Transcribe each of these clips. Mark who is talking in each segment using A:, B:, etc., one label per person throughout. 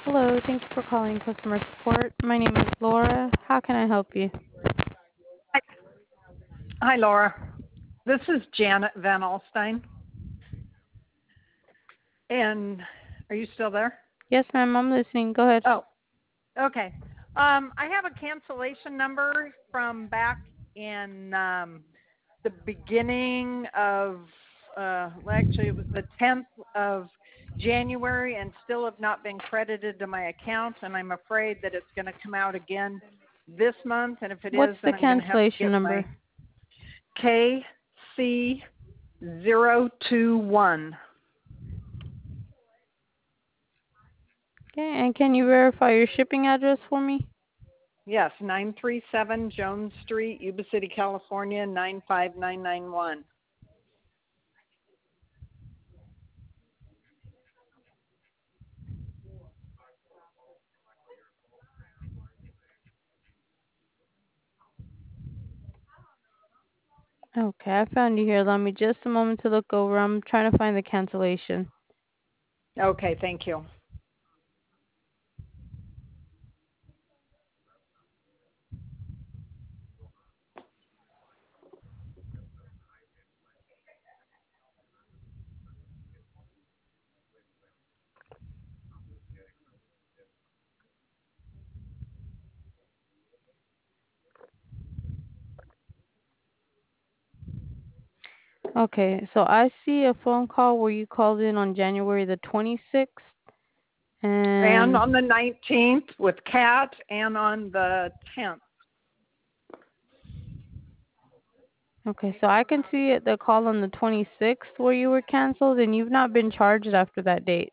A: Hello, thank you for calling customer support. My name is Laura. How can I help you?
B: Hi, Hi, Laura. This is Janet Van Alstyne. And are you still there?
A: Yes, ma'am, I'm listening. Go ahead.
B: Oh, okay. I have a cancellation number from back in the beginning of, actually, it was the 10th of January and still have not been credited to my account. And I'm afraid that it's going to come out again this month. And if it
A: What's
B: is,
A: the
B: then I'm going to have to
A: cancellation
B: give
A: number?
B: my KC021.
A: Okay, and can you verify your shipping address for me?
B: Yes, 937 Jones Street, Yuba City, California, 95991.
A: Okay, I found you here. Allow me just a moment to look over. I'm trying to find the cancellation.
B: Okay, thank you.
A: Okay, so I see a phone call where you called in on January the 26th.
B: And
A: And
B: on the 19th with Kat and on the 10th.
A: okay, so I can see the call on the 26th where you were canceled and you've not been charged after that date.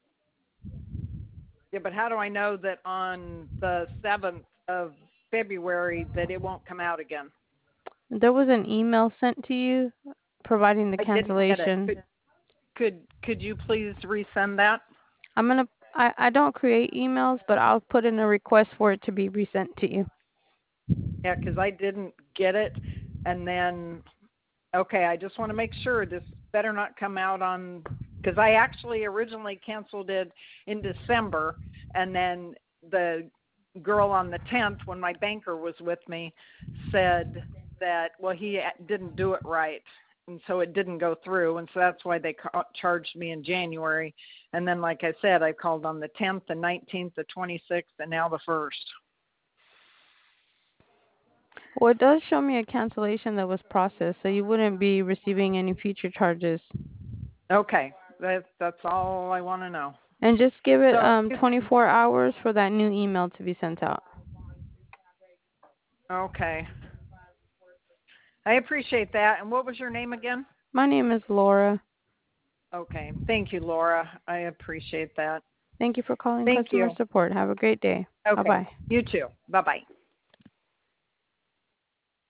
B: Yeah, but how do I know that on the 7th of February that it won't come out again?
A: There was an email sent to you providing the
B: I didn't get it.
A: cancellation.
B: Could you please resend that?
A: I don't create emails, but I'll put in a request for it to be resent to you.
B: Yeah, because I didn't get it. And then, okay, I just want to make sure this better not come out on, because I actually originally canceled it in December, and then the girl on the 10th, when my banker was with me, said that, well, he didn't do it right. And so it didn't go through. And so that's why they charged me in January. And then, like I said, I called on the 10th, the 19th, the 26th, and now the 1st.
A: Well, it does show me a cancellation that was processed, so you wouldn't be receiving any future charges.
B: Okay, that's all I want to know.
A: And just give it
B: So,
A: 24 hours for that new email to be sent out.
B: okay, I appreciate that. And what was your name again?
A: My name is Laura.
B: Okay, thank you, Laura. I appreciate that.
A: Thank you for calling
B: Thank
A: customer
B: you.
A: support. Have a great day.
B: Okay,
A: Bye-bye.
B: you too. Bye-bye.